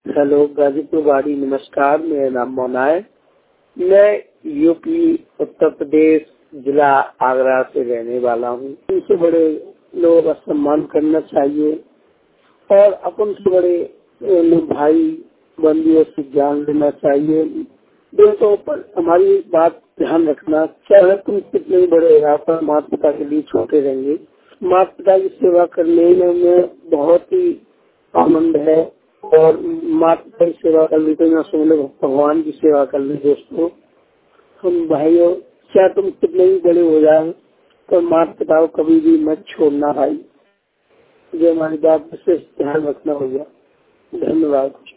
Hello, Ghazipur वाड़ी। नमस्कार, मेरा नाम मोना है। मैं यूपी उत्तर प्रदेश जिला आगरा से रहने वाला हूँ। उनसे बड़े लोगों का सम्मान करना चाहिए और अपन से बड़े लोग भाई बंधुओं से ज्ञान लेना चाहिए। दोस्तों पर हमारी बात ध्यान रखना, चाहे तुम कितने बड़े पर माता पिता के लिए छोटे रहेंगे। माता पिता की सेवा करने में बहुत ही आनंद है और माता पिता की सेवा कर ली तो न समझ भगवान की सेवा कर ली। दोस्तों हम भाइयों, चाहे तुम कितने भी बड़े हो जाए तो माता पिता को कभी भी मत छोड़ना भाई। जो हमारी बात विशेष ध्यान रखना होगा। धन्यवाद।